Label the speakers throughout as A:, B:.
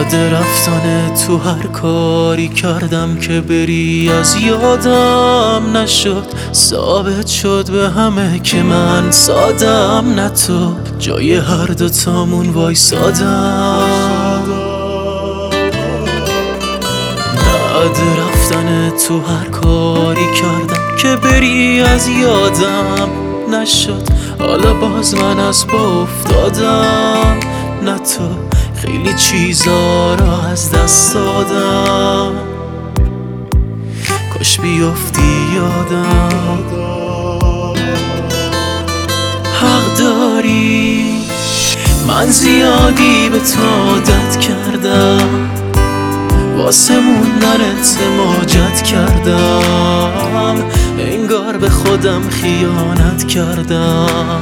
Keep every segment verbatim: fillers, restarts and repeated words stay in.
A: بعد رفتن تو هر کاری کردم که بری از یادم نشد. ثابت شد به همه که من سادم، نه تو جای هر دوتامون وایسادم. بعد رفتن تو هر کاری کردم که بری از یادم نشد. حالا باز من از پا افتادم، نه تو خیلی چیزا رو از دست دادم. کاش بیفتی یادم. حق داری من زیادی به تو عادت کردم، واسه موندنت ماجت کردم. انگار به خودم خیانت کردم.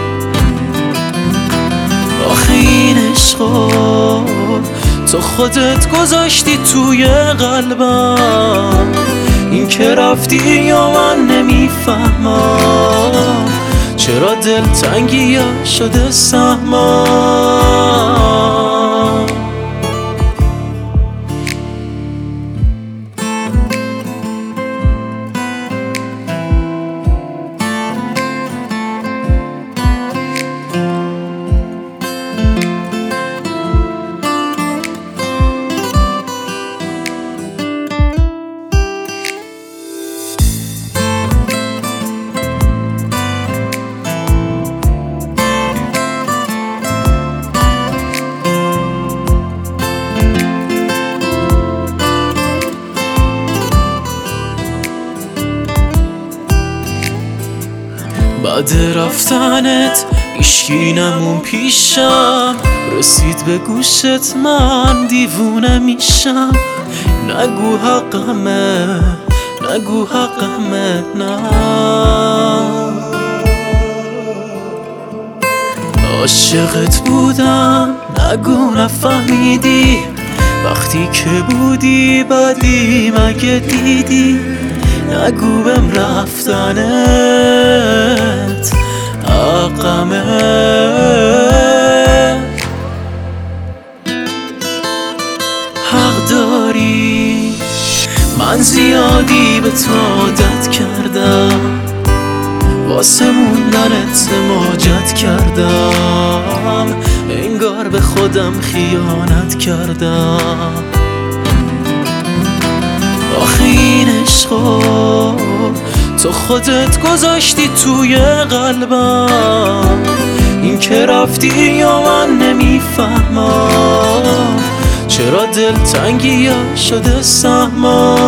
A: آخه این عشقو تو خودت گذاشتی توی قلبم. این که رفتی یا من نمیفهمم، چرا دلتنگی ها شده سهمم. بعد رفتنت هیچکی نمون پیشم، رسید به گوشت من دیوونه میشم. نگو حقمه نگو حقمه نه، عاشقت بودم نگو نفهمیدی. وقتی که بودی بدی مگه دیدی؟ نگو بهم رفتنت حقمه. حق داری من زیادی به تو عادت کردم، واسه موندنت ماجت کردم. انگار به خودم خیانت کردم. آخه این عشقو تو خودت گذاشتی توی قلبم. این که رفتی یا من نمیفهمم، چرا دلتنگی ها شده سهمم.